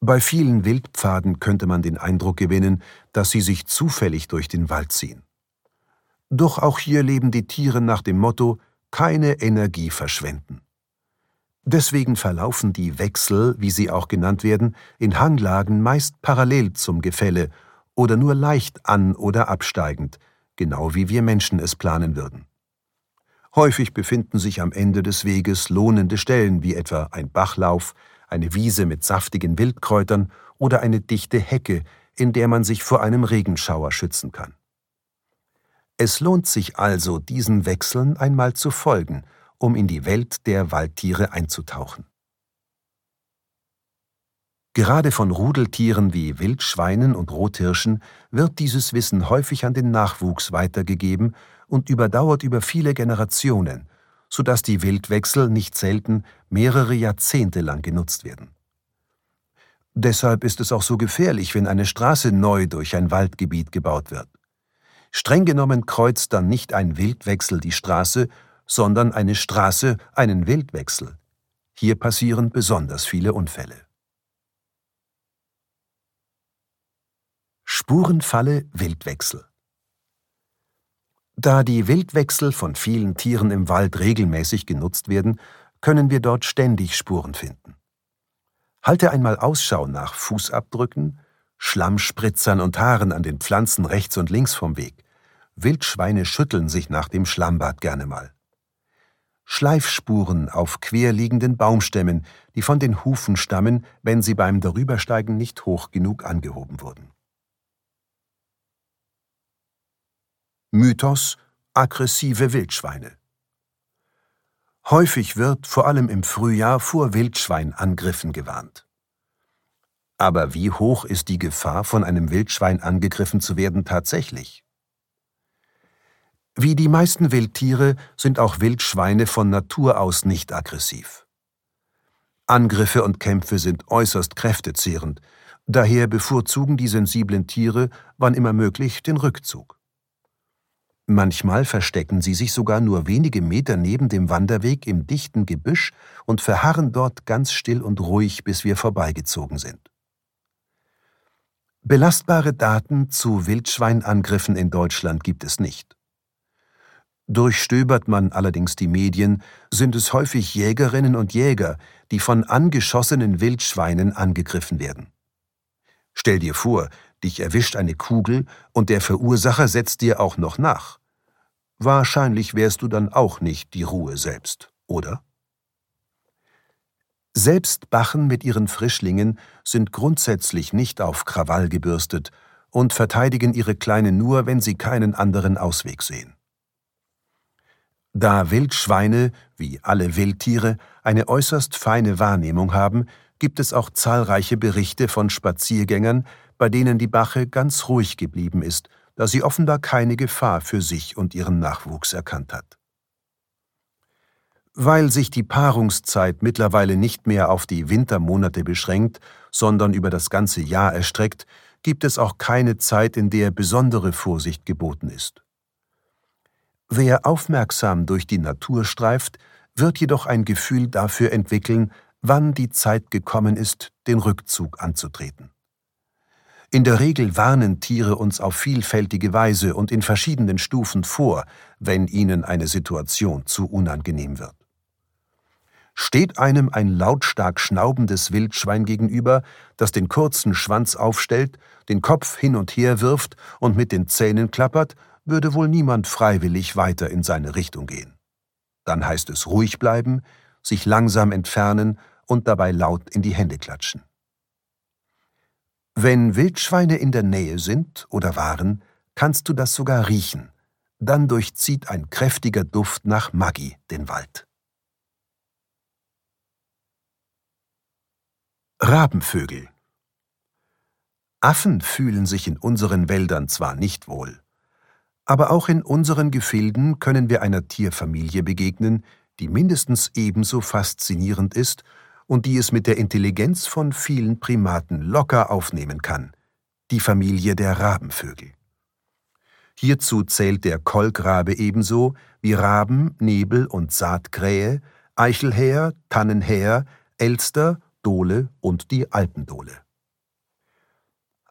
Bei vielen Wildpfaden könnte man den Eindruck gewinnen, dass sie sich zufällig durch den Wald ziehen. Doch auch hier leben die Tiere nach dem Motto: keine Energie verschwenden. Deswegen verlaufen die Wechsel, wie sie auch genannt werden, in Hanglagen meist parallel zum Gefälle oder nur leicht an- oder absteigend, genau wie wir Menschen es planen würden. Häufig befinden sich am Ende des Weges lohnende Stellen, wie etwa ein Bachlauf, eine Wiese mit saftigen Wildkräutern oder eine dichte Hecke, in der man sich vor einem Regenschauer schützen kann. Es lohnt sich also, diesen Wechseln einmal zu folgen, um in die Welt der Waldtiere einzutauchen. Gerade von Rudeltieren wie Wildschweinen und Rothirschen wird dieses Wissen häufig an den Nachwuchs weitergegeben und überdauert über viele Generationen, sodass die Wildwechsel nicht selten mehrere Jahrzehnte lang genutzt werden. Deshalb ist es auch so gefährlich, wenn eine Straße neu durch ein Waldgebiet gebaut wird. Streng genommen kreuzt dann nicht ein Wildwechsel die Straße, sondern eine Straße einen Wildwechsel. Hier passieren besonders viele Unfälle. Spurenfalle Wildwechsel. Da die Wildwechsel von vielen Tieren im Wald regelmäßig genutzt werden, können wir dort ständig Spuren finden. Halte einmal Ausschau nach Fußabdrücken, Schlammspritzern und Haaren an den Pflanzen rechts und links vom Weg. Wildschweine schütteln sich nach dem Schlammbad gerne mal. Schleifspuren auf querliegenden Baumstämmen, die von den Hufen stammen, wenn sie beim Darübersteigen nicht hoch genug angehoben wurden. Mythos: aggressive Wildschweine. Häufig wird, vor allem im Frühjahr, vor Wildschweinangriffen gewarnt. Aber wie hoch ist die Gefahr, von einem Wildschwein angegriffen zu werden, tatsächlich? Wie die meisten Wildtiere sind auch Wildschweine von Natur aus nicht aggressiv. Angriffe und Kämpfe sind äußerst kräftezehrend, daher bevorzugen die sensiblen Tiere, wann immer möglich, den Rückzug. Manchmal verstecken sie sich sogar nur wenige Meter neben dem Wanderweg im dichten Gebüsch und verharren dort ganz still und ruhig, bis wir vorbeigezogen sind. Belastbare Daten zu Wildschweinangriffen in Deutschland gibt es nicht. Durchstöbert man allerdings die Medien, sind es häufig Jägerinnen und Jäger, die von angeschossenen Wildschweinen angegriffen werden. Stell dir vor, dich erwischt eine Kugel und der Verursacher setzt dir auch noch nach. Wahrscheinlich wärst du dann auch nicht die Ruhe selbst, oder? Selbst Bachen mit ihren Frischlingen sind grundsätzlich nicht auf Krawall gebürstet und verteidigen ihre Kleinen nur, wenn sie keinen anderen Ausweg sehen. Da Wildschweine, wie alle Wildtiere, eine äußerst feine Wahrnehmung haben, gibt es auch zahlreiche Berichte von Spaziergängern, bei denen die Bache ganz ruhig geblieben ist, da sie offenbar keine Gefahr für sich und ihren Nachwuchs erkannt hat. Weil sich die Paarungszeit mittlerweile nicht mehr auf die Wintermonate beschränkt, sondern über das ganze Jahr erstreckt, gibt es auch keine Zeit, in der besondere Vorsicht geboten ist. Wer aufmerksam durch die Natur streift, wird jedoch ein Gefühl dafür entwickeln, wann die Zeit gekommen ist, den Rückzug anzutreten. In der Regel warnen Tiere uns auf vielfältige Weise und in verschiedenen Stufen vor, wenn ihnen eine Situation zu unangenehm wird. Steht einem ein lautstark schnaubendes Wildschwein gegenüber, das den kurzen Schwanz aufstellt, den Kopf hin und her wirft und mit den Zähnen klappert, würde wohl niemand freiwillig weiter in seine Richtung gehen. Dann heißt es ruhig bleiben, sich langsam entfernen und dabei laut in die Hände klatschen. Wenn Wildschweine in der Nähe sind oder waren, kannst du das sogar riechen. Dann durchzieht ein kräftiger Duft nach Maggi den Wald. Rabenvögel. Affen fühlen sich in unseren Wäldern zwar nicht wohl, aber auch in unseren Gefilden können wir einer Tierfamilie begegnen, die mindestens ebenso faszinierend ist und die es mit der Intelligenz von vielen Primaten locker aufnehmen kann: die Familie der Rabenvögel. Hierzu zählt der Kolkrabe ebenso wie Raben, Nebel- und Saatkrähe, Eichelhäher, Tannenhäher, Elster, Dole und die Alpendole.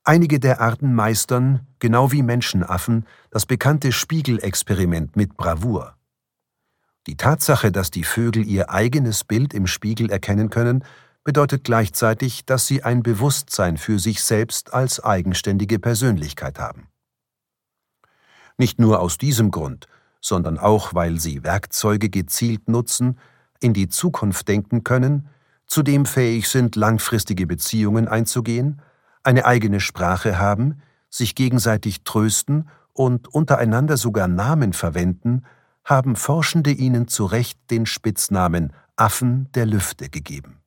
Einige der Arten meistern, genau wie Menschenaffen, das bekannte Spiegelexperiment mit Bravour. Die Tatsache, dass die Vögel ihr eigenes Bild im Spiegel erkennen können, bedeutet gleichzeitig, dass sie ein Bewusstsein für sich selbst als eigenständige Persönlichkeit haben. Nicht nur aus diesem Grund, sondern auch, weil sie Werkzeuge gezielt nutzen, in die Zukunft denken können, zudem fähig sind, langfristige Beziehungen einzugehen, eine eigene Sprache haben, sich gegenseitig trösten und untereinander sogar Namen verwenden, haben Forschende ihnen zu Recht den Spitznamen Affen der Lüfte gegeben.